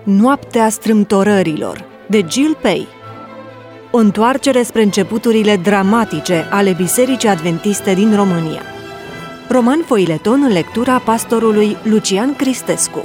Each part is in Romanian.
Noaptea strâmtorărilor, de Jill Pei. O întoarcere spre începuturile dramatice ale Bisericii Adventiste din România. Roman foileton în lectura pastorului Lucian Cristescu.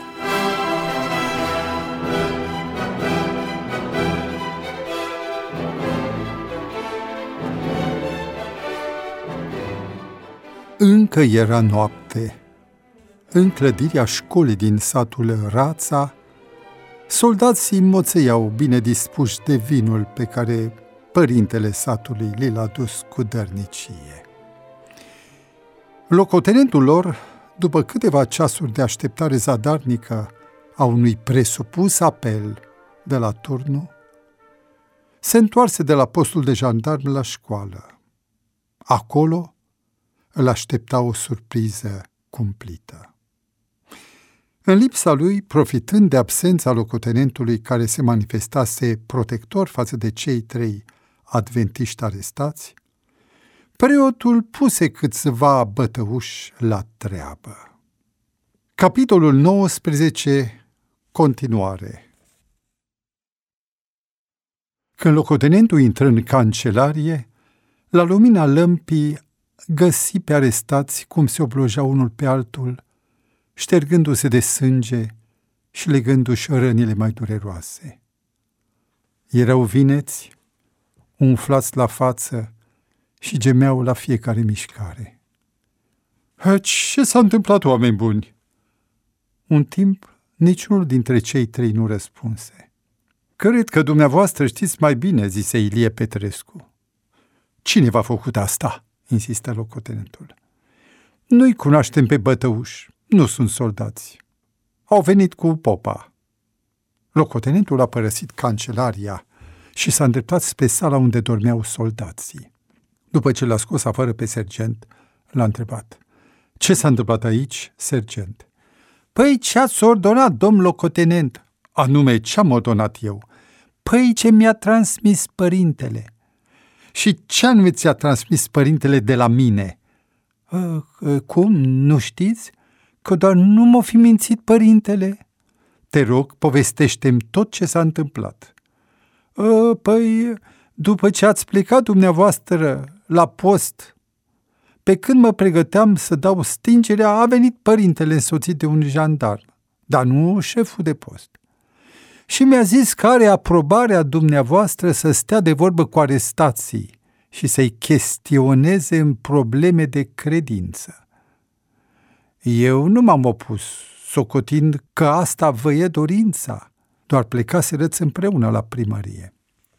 Încă era noapte. În clădirea școlii din satul Rața, soldații moțeiau bine dispuși de vinul pe care părintele satului l-a dus cu dărnicie. Locotenentul lor, după câteva ceasuri de așteptare zadarnică a unui presupus apel de la turnul, se întoarse de la postul de jandarmi la școală. Acolo îl aștepta o surpriză cumplită. În lipsa lui, profitând de absența locotenentului care se manifestase protector față de cei 3 adventiști arestați, preotul puse câțiva bătăuși la treabă. Capitolul 19. Continuare. Când locotenentul intră în cancelarie, la lumina lămpii găsi pe arestați cum se oblojeau unul pe altul, ștergându-se de sânge și legându-și rănile mai dureroase. Erau vineți, umflați la față și gemeau la fiecare mișcare. Ce s-a întâmplat, oameni buni?" Un timp, niciunul dintre cei 3 nu răspunse. Cred că dumneavoastră știți mai bine," zise Ilie Petrescu. Cine v-a făcut asta?" insistă locotenentul. Nu-i cunoaștem pe bătăuși. Nu sunt soldați. Au venit cu popa." Locotenentul a părăsit cancelaria și s-a îndreptat spre sala unde dormeau soldații. După ce l-a scos afară pe sergent, l-a întrebat. Ce s-a întâmplat aici, sergent?" Păi ce ați ordonat, domn locotenent?" Anume, ce-am ordonat eu?" Păi ce mi-a transmis părintele." Și ce anume ți-a transmis părintele de la mine?" Cum, nu știți? Că doar nu m-o fi mințit părintele." Te rog, povestește-mi tot ce s-a întâmplat." Păi, după ce ați plecat dumneavoastră la post, pe când mă pregăteam să dau stingerea, a venit părintele însoțit de un jandarm, dar nu șeful de post. Și mi-a zis că are aprobarea dumneavoastră să stea de vorbă cu arestații și să-i chestioneze în probleme de credință. Eu nu m-am opus, socotind că asta vă e dorința, doar plecaserăți împreună la primărie."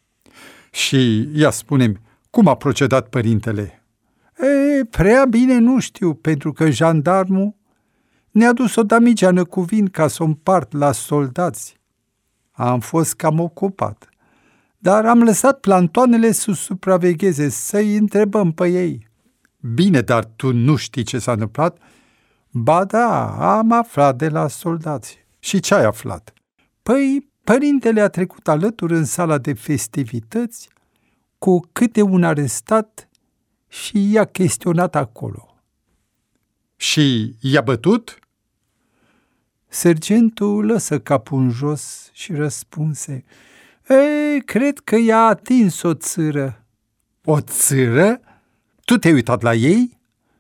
Și ia spune-mi, cum a procedat părintele?" Prea bine nu știu, pentru că jandarmul ne-a dus o damigeană cu vin ca să o împart la soldați. Am fost cam ocupat, dar am lăsat plantoanele să supravegheze, să-i întrebăm pe ei." Bine, dar tu nu știi ce s-a întâmplat?" Ba da, am aflat de la soldați." Și ce ai aflat?" Păi, părintele a trecut alături în sala de festivități cu câte un arestat și i-a chestionat acolo." Și i-a bătut?" Sergentul lăsă capul în jos și răspunse. Cred că i-a atins o țâră." O țâră? Tu te-ai uitat la ei?"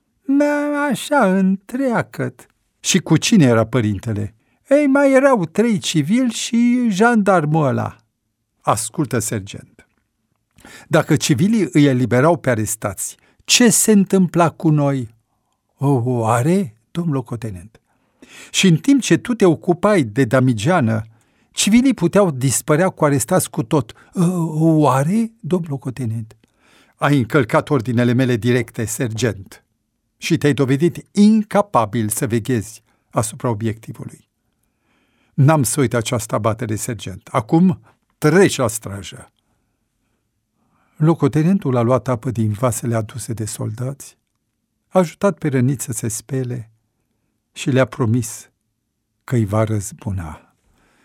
Așa, întreagăt." Și cu cine era părintele?" Mai erau 3 civili și jandarmul ăla." Ascultă, sergent. Dacă civilii îi eliberau pe arestați, ce se întâmpla cu noi?" Oare, domn locotenent? Și în timp ce tu te ocupai de damigeană, civilii puteau dispărea cu arestați cu tot. Oare, domn locotenent? Ai încălcat ordinele mele directe, sergent, și te-ai dovedit incapabil să veghezi asupra obiectivului. N-am să uit această abatere, sergent. Acum treci la strajă." Locotenentul a luat apă din vasele aduse de soldați, a ajutat pe răniți să se spele și le-a promis că îi va răzbuna.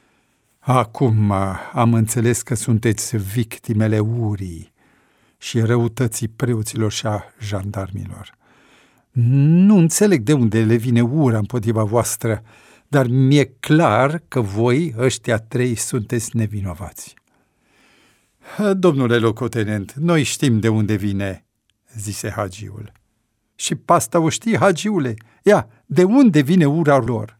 Acum am înțeles că sunteți victimele urii și răutății preoților și a jandarmilor. Nu înțeleg de unde le vine ura împotriva voastră, dar mi-e clar că voi, ăștia 3, sunteți nevinovați. Domnule locotenent, noi știm de unde vine, zise hagiul. Și pasta o știi, hagiule? Ia, de unde vine ura lor?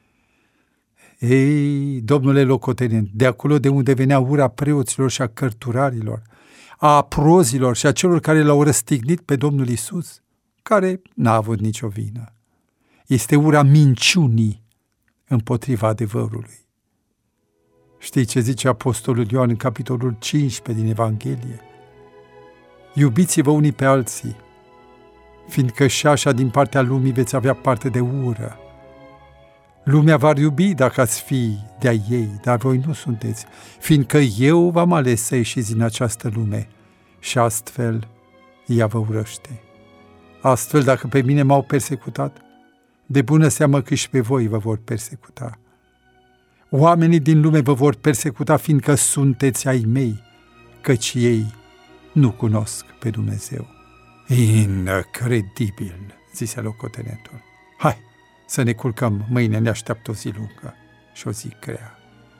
Ei, domnule locotenent, de acolo de unde venea ura preoților și a cărturarilor, a aprozilor și a celor care l-au răstignit pe Domnul Iisus, care n-a avut nicio vină. Este ura minciunii împotriva adevărului. Știi ce zice apostolul Ioan în capitolul 15 din Evanghelie? Iubiți-vă unii pe alții, fiindcă și așa din partea lumii veți avea parte de ură. Lumea v-ar iubi dacă ați fi de-a ei, dar voi nu sunteți, fiindcă eu v-am ales să ieșiți din această lume și astfel ea vă urăște. Astfel, dacă pe mine m-au persecutat, de bună seamă că și pe voi vă vor persecuta. Oamenii din lume vă vor persecuta, fiindcă sunteți ai mei, căci ei nu cunosc pe Dumnezeu. Incredibil, zise locotenentul. Hai, să ne culcăm, mâine ne așteaptă o zi lungă și o zi grea.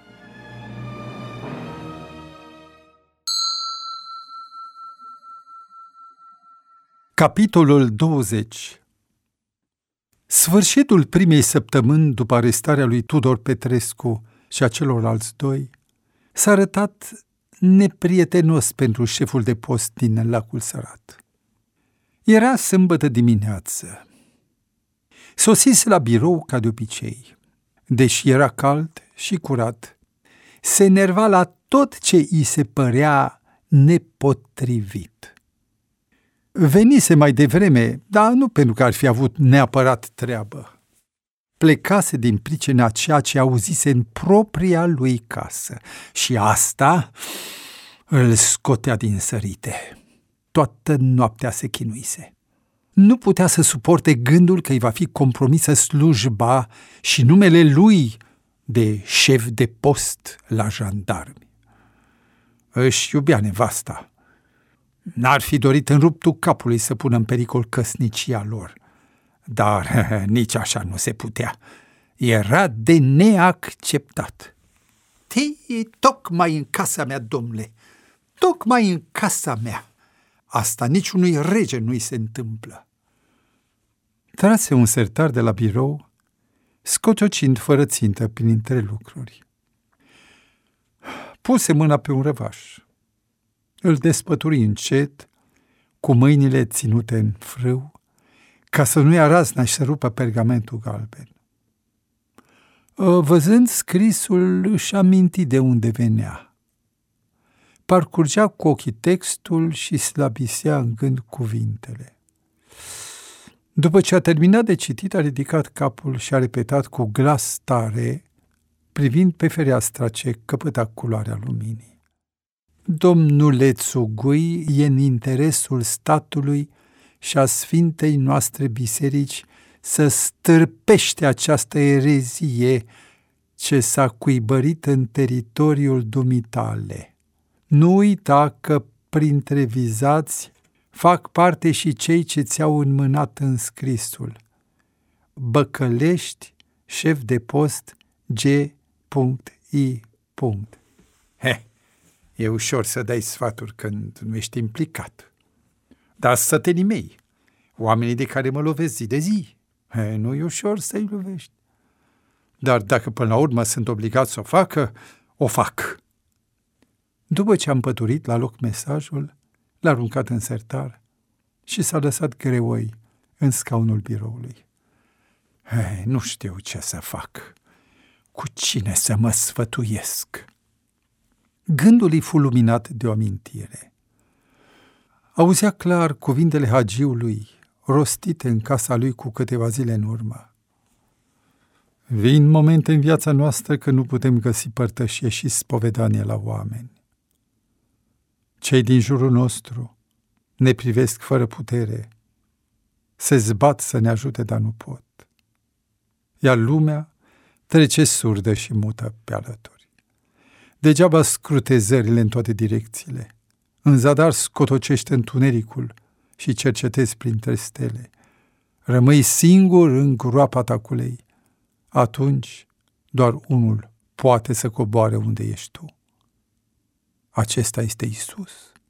Capitolul 20. Sfârșitul primei săptămâni după arestarea lui Tudor Petrescu și a celorlalți 2 s-a arătat neprietenos pentru șeful de post din Lacul Sărat. Era sâmbătă dimineață. Sosise la birou ca de obicei. Deși era cald și curat, se enerva la tot ce îi se părea nepotrivit. Venise mai devreme, dar nu pentru că ar fi avut neapărat treabă. Plecase din pricina ceea ce auzise în propria lui casă și asta îl scotea din sărite. Toată noaptea se chinuise. Nu putea să suporte gândul că îi va fi compromisă slujba și numele lui de șef de post la jandarmi. Își iubea nevasta. N-ar fi dorit în ruptul capului să pună în pericol căsnicia lor, dar nici așa nu se putea. Era de neacceptat. Tocmai în casa mea, domnule, tocmai în casa mea. Asta niciunui rege nu-i se întâmplă. Trase un sertar de la birou, scociocind fără țintă printre lucruri. Puse mâna pe un răvaș. Îl despături încet, cu mâinile ținute în frâu, ca să nu ia razna și să rupă pergamentul galben. Văzând scrisul, își aminti de unde venea. Parcurgea cu ochii textul și slabisea în gând cuvintele. După ce a terminat de citit, a ridicat capul și a repetat cu glas tare, privind pe fereastra ce căpăta culoarea luminii. Domnule Țugui, e în interesul statului și a Sfintei noastre biserici să stârpește această erezie ce s-a cuibărit în teritoriul dumitale. Nu uita că printre vizați fac parte și cei ce ți-au înmânat înscrisul. Băcălești, șef de post G.I. E ușor să dai sfaturi când nu ești implicat. Dar sătenii mei, oamenii de care mă lovesc zi de zi, nu e ușor să-i lovești. Dar dacă până la urmă sunt obligat să o facă, o fac. După ce am păturit la loc mesajul, l-a aruncat în sertar și s-a lăsat greoi în scaunul biroului. Nu știu ce să fac, cu cine să mă sfătuiesc. Gândul îi fu luminat de o amintire. Auzea clar cuvintele hagiului, rostite în casa lui cu câteva zile în urmă. Vin momente în viața noastră că nu putem găsi părtășie și spovedanie la oameni. Cei din jurul nostru ne privesc fără putere, se zbat să ne ajute, dar nu pot. Iar lumea trece surdă și mută pe alături. Degeaba scrutezările în toate direcțiile. În zadar scotocește întunericul și cercetezi printre stele. Rămâi singur în groapa taculei. Atunci doar unul poate să coboare unde ești tu. Acesta este Iisus.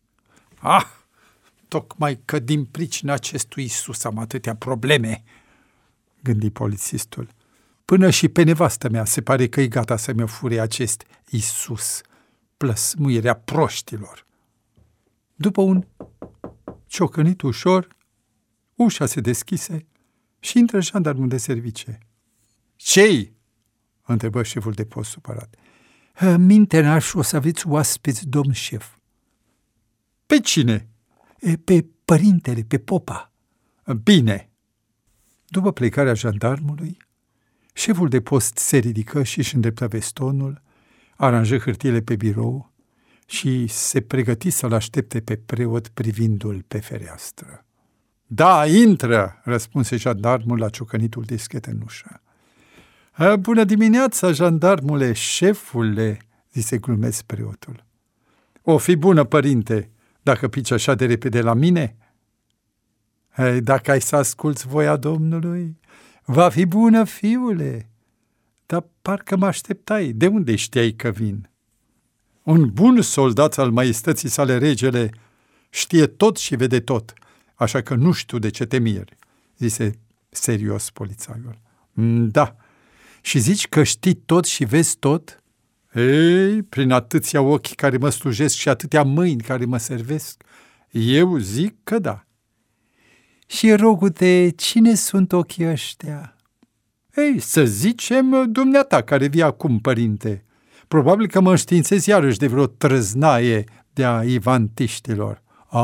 Tocmai că din pricina acestui Iisus am atâtea probleme, gândi polițistul. Până și pe nevastă mea se pare că e gata să mi-o fure acest Iisus, plăsmuirea proștilor. După un ciocănit ușor, ușa se deschise și intră jandarmul de servicie. „Ce-i?” întrebă șeful de post supărat. „Mintenaș, o să aveți oaspeți, domn șef.” „Pe cine?” „Pe părintele, pe popa.” „Bine.” După plecarea jandarmului, șeful de post se ridică și își îndreptă vestonul, aranjă hârtiile pe birou și se pregăti să-l aștepte pe preot privindu-l pe fereastră. „Da, intră!” răspunse jandarmul la ciocănitul deschet în ușă. „Bună dimineața, jandarmule, șefule!” zise glumesc preotul. „O fi bună, părinte, dacă pici așa de repede la mine?” „Dacă ai să asculți voia Domnului, va fi bună, fiule. Dar parcă mă așteptai. De unde știai că vin?” „Un bun soldat al maiestății sale regele știe tot și vede tot, așa că nu știu de ce te miri,” zise serios polițaiul. „Da, și zici că știi tot și vezi tot?” „Ei, prin atâția ochi care mă slujesc și atâtea mâini care mă servesc, eu zic că da.” „Și rogu-te, cine sunt ochii ăștia?” „Ei, să zicem dumneata care vii acum, părinte. Probabil că mă înștiințezi iarăși de vreo trăznaie de-a ivantiștilor.”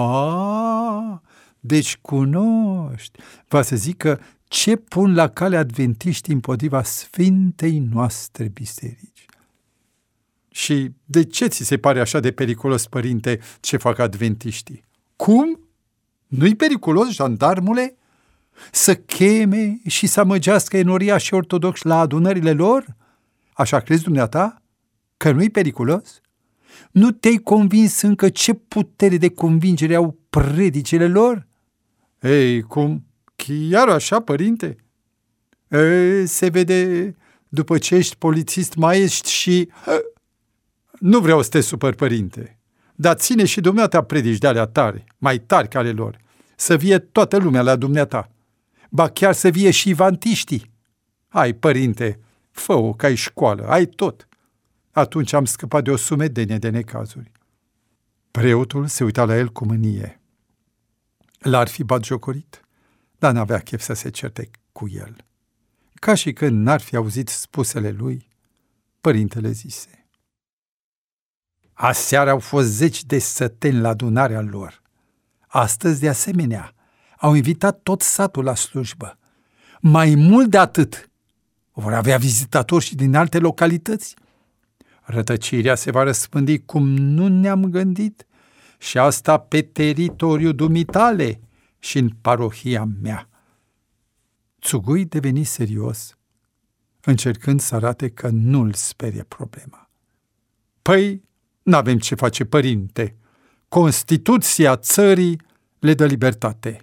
Deci cunoști. Va să zic că ce pun la cale adventiștii împotriva sfintei noastre biserici. „Și de ce ți se pare așa de periculos, părinte, ce fac adventiștii?” „Cum? Nu-i periculos, jandarmule? Să cheme și să amăgească enoriașii ortodoxi la adunările lor? Așa crezi dumneata? Că nu-i periculos? Nu te-ai convins încă ce putere de convingere au predicile lor?” „Ei, cum? Chiar așa, părinte?” „Se vede după ce ești polițist maiești și...” „Nu vreau să te supăr, părinte, dar ține și dumneata predici de-alea tare, mai tari ca ale lor, să vie toată lumea la dumneata, ba chiar să vie și ivantiștii. Hai, părinte, fă-o că ai școală, ai tot.” Atunci am scăpat de o sumedenie de necazuri. Preotul se uita la el cu mânie. L-ar fi batjocorit, dar n-avea chef să se certe cu el. Ca și când n-ar fi auzit spusele lui, părintele zise: „Aseară au fost 10 de săteni la adunarea lor. Astăzi, de asemenea, au invitat tot satul la slujbă. Mai mult de atât, vor avea vizitatori și din alte localități. Rătăcirea se va răspândi cum nu ne-am gândit, și asta pe teritoriul dumitale și în parohia mea.” Țugui deveni serios, încercând să arate că nu-l sperie problema. „Păi, n-avem ce face, părinte. Constituția țării le dă libertate.”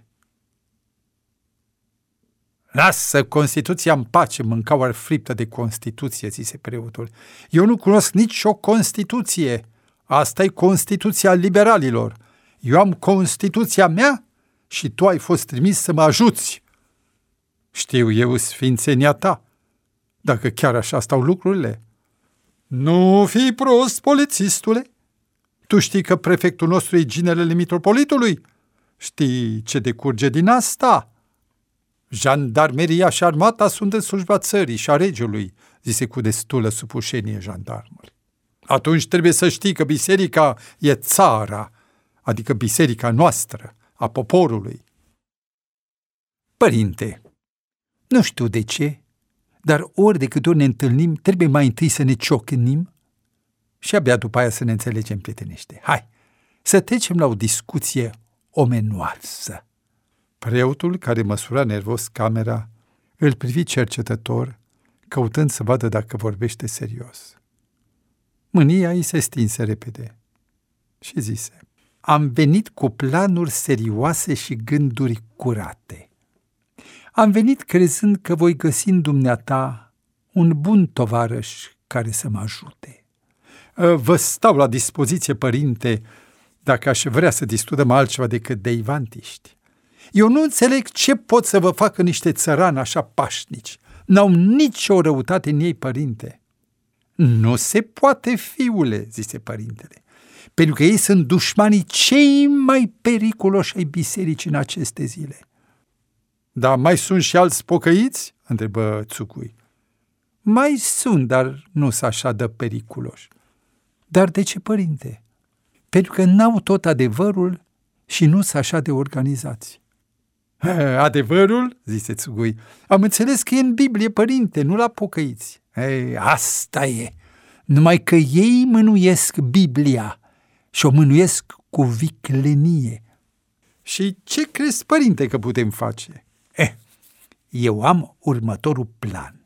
„Lasă Constituția în pace, mâncauar friptă de Constituție,” zise preotul. „Eu nu cunosc nicio Constituție. Asta e Constituția liberalilor. Eu am Constituția mea și tu ai fost trimis să mă ajuți. Știu eu sfințenia ta, dacă chiar așa stau lucrurile.” „Nu fi prost, polițistule. Tu știi că prefectul nostru e ginele mitropolitului? Știi ce decurge din asta? Jandarmeria și armata sunt în slujba țării și a regelui,” zise cu destulă supușenie jandarmul. „Atunci trebuie să știi că biserica e țara, adică biserica noastră, a poporului.” „Părinte, nu știu de ce, dar ori de câte ori ne întâlnim, trebuie mai întâi să ne ciocânim și abia după aia să ne înțelegem prietenește. Hai, să trecem la o discuție omenoasă.” Preotul, care măsura nervos camera, îl privi cercetător, căutând să vadă dacă vorbește serios. Mânia îi se stinse repede și zise: „Am venit cu planuri serioase și gânduri curate. Am venit crezând că voi găsi în dumneata un bun tovarăș care să mă ajute. Vă stau la dispoziție, părinte, dacă aș vrea să discutăm altceva decât deivantiști. Eu nu înțeleg ce pot să vă facă niște țărani așa pașnici. N-au nicio răutate în ei, părinte. Nu se poate, fiule, zise părintele, pentru că ei sunt dușmanii cei mai periculoși ai bisericii în aceste zile. Dar mai sunt și alți pocăiți? Întrebă Țucui. Mai sunt, dar nu sunt așa de periculoși. Dar de ce, părinte? Pentru că n-au tot adevărul și nu sunt așa de organizați. Adevărul? Zise Țugui. Am înțeles că e în Biblie, părinte, nu la pocăiți. Asta e. Numai că ei mânuiesc Biblia și o mânuiesc cu viclenie. Și ce crezi, părinte, că putem face? Eu am următorul plan.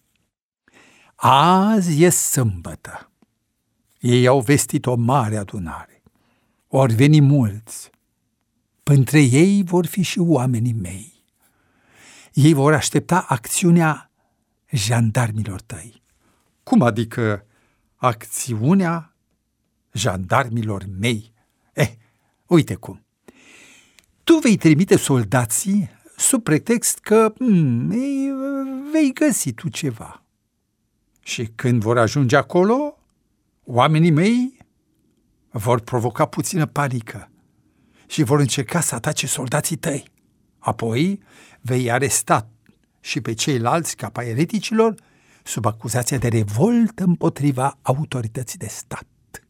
Azi e sâmbătă. Ei au vestit o mare adunare. Ori veni mulți. Printre ei vor fi și oamenii mei. Ei vor aștepta acțiunea jandarmilor tăi. Cum adică acțiunea jandarmilor mei? Uite cum. Tu vei trimite soldații sub pretext că vei găsi tu ceva. Și când vor ajunge acolo, oamenii mei vor provoca puțină panică și vor încerca să atace soldații tăi. Apoi vei aresta și pe ceilalți capa ereticilor sub acuzația de revoltă împotriva autorității de stat.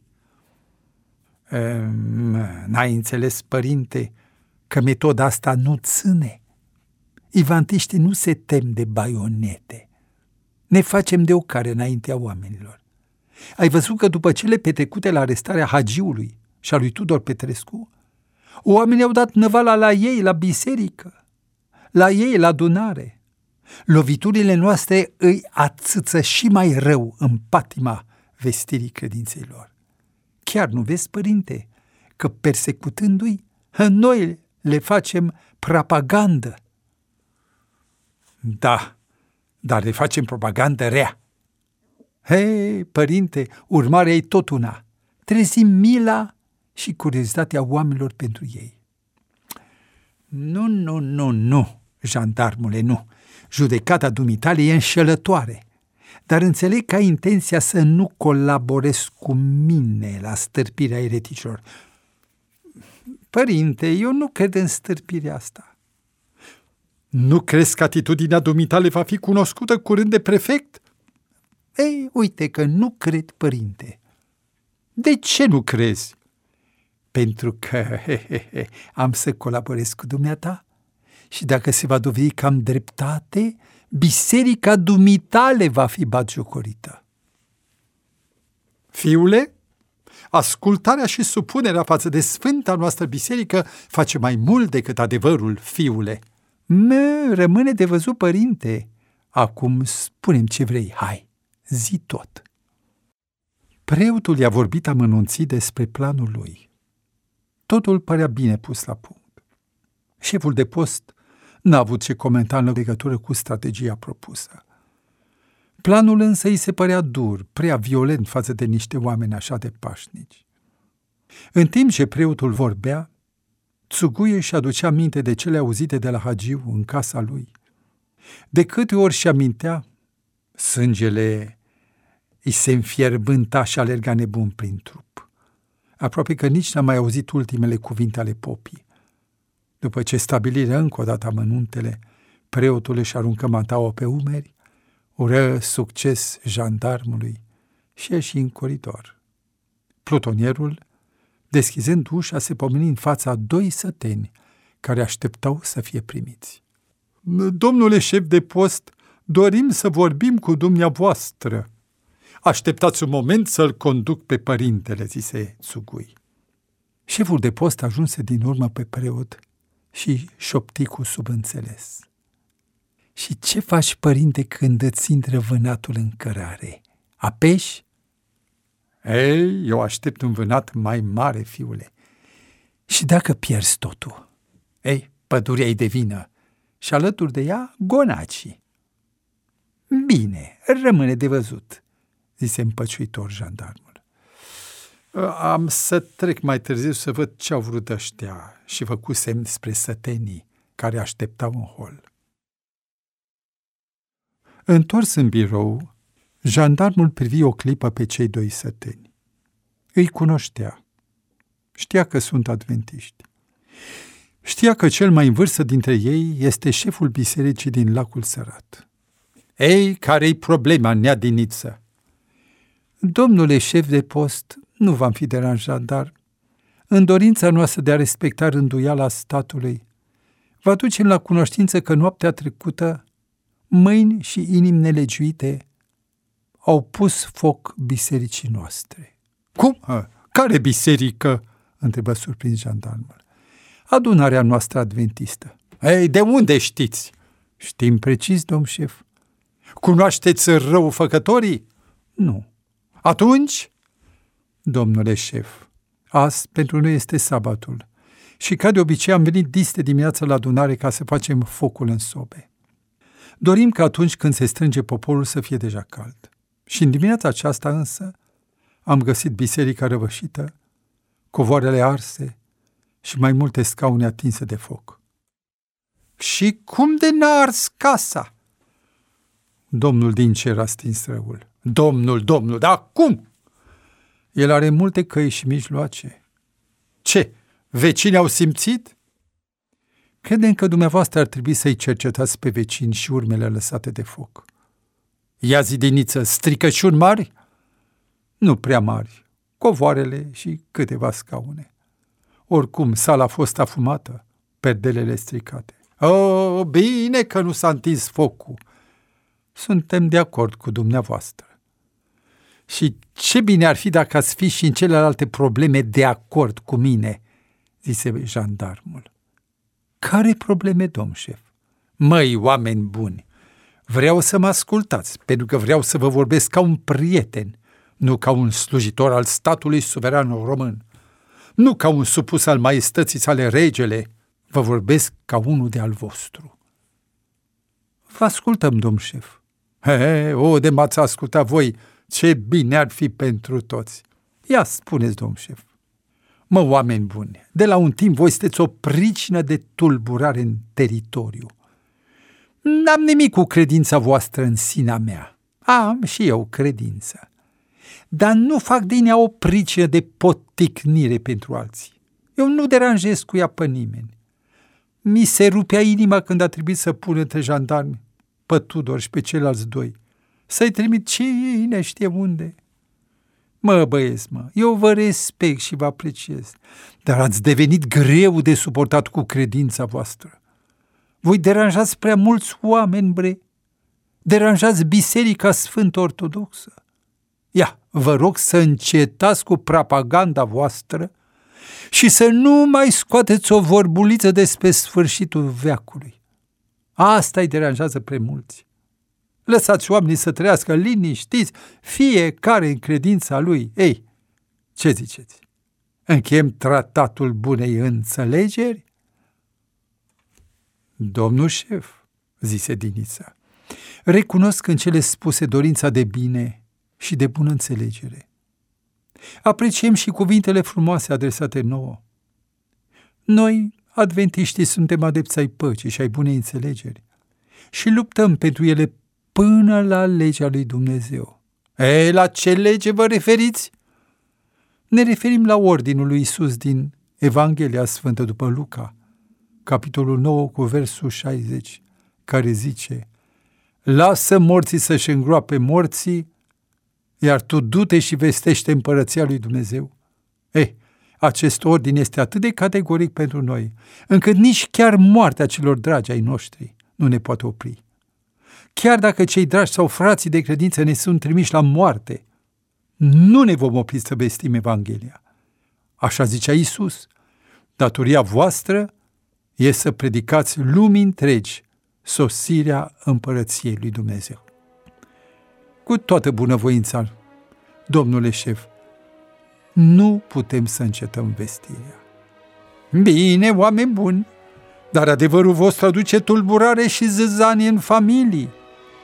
N-ai înțeles, părinte, că metoda asta nu ține? Ivantiștii nu se tem de baionete. Ne facem de ocare înaintea oamenilor. Ai văzut că după cele petrecute la arestarea Hagiului și a lui Tudor Petrescu, oamenii au dat năvala la ei, la biserică, la ei, la adunare. Loviturile noastre îi ațâță și mai rău în patima vestirii credinței lor. Chiar nu vezi, părinte, că persecutându-i, noi le facem propagandă. Da, dar le facem propagandă rea. Hei, părinte, urmarea e tot una. Trezim mila și curiozitatea oamenilor pentru ei. Nu, jandarmule, nu. Judecata dumitale e înșelătoare. Dar înțeleg că ai intenția să nu colaborezi cu mine la stârpirea ereticilor. Părinte, eu nu cred în stârpirea asta. Nu crezi că atitudinea dumitale va fi cunoscută curând de prefect? Ei, uite că nu cred, părinte. De ce nu crezi? Pentru că am să colaborez cu dumneata și dacă se va dovedi că am dreptate, biserica dumitale va fi batjocorită. Fiule, ascultarea și supunerea față de sfânta noastră biserică face mai mult decât adevărul, fiule. Rămâne de văzut, părinte. Acum spune-mi ce vrei, hai, zi tot. Preotul i-a vorbit amănunțit despre planul lui. Totul părea bine pus la punct. Șeful de post n-a avut ce comenta în legătură cu strategia propusă. Planul însă îi se părea dur, prea violent față de niște oameni așa de pașnici. În timp ce preotul vorbea, Țuguie își aducea aminte de cele auzite de la Hagiu în casa lui. De câte ori și amintea, sângele îi se înfierbânta și alerga nebun prin trup. Aproape că nici n-a mai auzit ultimele cuvinte ale popii. După ce stabilirea încă o dată amănuntele, preotul își aruncă mantaua pe umeri, ură succes jandarmului și ieși în coridor. Plutonierul, deschizând ușa, se pomeni în fața a 2 săteni care așteptau să fie primiți. Domnule șef de post, dorim să vorbim cu dumneavoastră. Așteptați un moment să-l conduc pe părintele, zise Țugui. Șeful de post ajunse din urmă pe preot și șopti cu subînțeles. Și ce faci, părinte, când îți intră vânatul în cărare? Apeși? Ei, eu aștept un vânat mai mare, fiule. Și dacă pierzi totul? Ei, pădurea-i de vină și alături de ea gonacii. Bine, rămâne de văzut, zise împăciuitor jandarmul. Am să trec mai târziu să văd ce-au vrut ăștia și făcu semn spre sătenii care așteptau în hol. Întors în birou, jandarmul privi o clipă pe cei doi săteni. Îi cunoștea. Știa că sunt adventiști. Știa că cel mai în vârstă dintre ei este șeful bisericii din Lacul Sărat. Ei, care-i problema, neadiniță? Domnule șef de post, nu v-am fi deranjat, dar în dorința noastră de a respecta rânduiala statului, vă aducem la cunoștință că noaptea trecută mâini și inimi nelegiuite au pus foc bisericii noastre. Cum? Care biserică? Întrebă surprins jandarmul. Adunarea noastră adventistă. Ei, de unde știți? Știm precis, domn șef. Cunoașteți răufăcătorii? Nu. Atunci? Domnule șef, azi pentru noi este sabatul și ca de obicei am venit dis de dimineață la adunare ca să facem focul în sobe. Dorim ca atunci când se strânge poporul să fie deja cald. Și în dimineața aceasta însă am găsit biserica răvășită, covoarele arse și mai multe scaune atinse de foc. Și cum de n-a ars casa? Domnul din cer a stins răul. Domnul, dar cum? El are multe căi și mijloace. Ce? Vecinii au simțit? Credem că dumneavoastră ar trebui să-i cercetați pe vecini și urmele lăsate de foc. Ia zidiniță, stricăciuni mari? Nu prea mari, covoarele și câteva scaune. Oricum, sala a fost afumată, perdelele stricate. Oh, bine că nu s-a întins focul. Suntem de acord cu dumneavoastră. Și ce bine ar fi dacă ați fi și în celelalte probleme de acord cu mine, zise jandarmul. Care probleme, domn șef? Măi, oameni buni, vreau să mă ascultați, pentru că vreau să vă vorbesc ca un prieten, nu ca un slujitor al statului suveran român, nu ca un supus al maestății sale regele, vă vorbesc ca unul de al vostru. Vă ascultăm, domn șef. De m-ați ascultat voi, ce bine ar fi pentru toți. Ia spuneți, domn șef. Mă, oameni buni, de la un timp voi sunteți o pricină de tulburare în teritoriu. N-am nimic cu credința voastră în sinea mea. Am și eu credință. Dar nu fac din ea o pricină de poticnire pentru alții. Eu nu deranjez cu ea pe nimeni. Mi se rupea inima când a trebuit să pun între jandarmi pe Tudor și pe ceilalți doi. Să-i trimit cine știe unde. Mă, băieți, eu vă respect și vă apreciez, dar ați devenit greu de suportat cu credința voastră. Voi deranjați prea mulți oameni, bre. Deranjați Biserica Sfântă Ortodoxă. Ia, vă rog să încetați cu propaganda voastră și să nu mai scoateți o vorbuliță despre sfârșitul veacului. Asta îi deranjează prea mulți. Lăsați oamenii să trăiască liniștiți, fiecare în credința lui. Ei, ce ziceți? Încheiem tratatul bunei înțelegeri? Domnul șef, zise Dinița, recunosc în cele spuse dorința de bine și de bună înțelegere. Apreciem și cuvintele frumoase adresate nouă. Noi, adventiștii, suntem adepți ai păcii și ai bunei înțelegeri și luptăm pentru ele până la legea lui Dumnezeu. La ce lege vă referiți? Ne referim la ordinul lui Iisus din Evanghelia Sfântă după Luca, capitolul 9 cu versul 60, care zice: lasă morții să-și îngroape morții, iar tu du-te și vestește împărăția lui Dumnezeu. Acest ordin este atât de categoric pentru noi, încât nici chiar moartea celor dragi ai noștri nu ne poate opri. Chiar dacă cei dragi sau frații de credință ne sunt trimiși la moarte, nu ne vom opri să vestim Evanghelia. Așa zicea Iisus. Datoria voastră e să predicați lumii întregi sosirea împărăției lui Dumnezeu. Cu toată bunăvoința, domnule șef, nu putem să încetăm vestirea. Bine, oameni buni, dar adevărul vostru aduce tulburare și zâzanie în familii.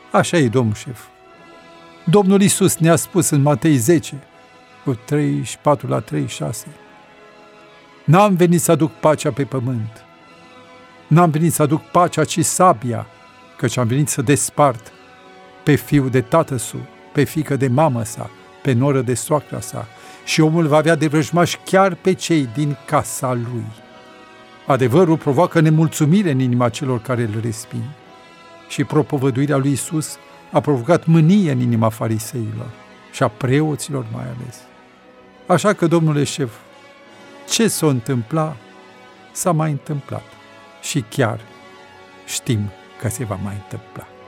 Așa e, domnul șef. Domnul Iisus ne-a spus în Matei 10, cu 34 la 36, n-am venit să aduc pacea pe pământ, n-am venit să aduc pacea, ci sabia, căci am venit să despart pe fiul de tată său, pe fiică de mamă sa, pe noră de soacra sa, și omul va avea de vrăjmași chiar pe cei din casa lui. Adevărul provoacă nemulțumire în inima celor care îl resping. Și propovăduirea lui Iisus a provocat mânie în inima fariseilor și a preoților mai ales. Așa că, domnule șef, ce s-a întâmplat, s-a mai întâmplat. Și chiar știm că se va mai întâmpla.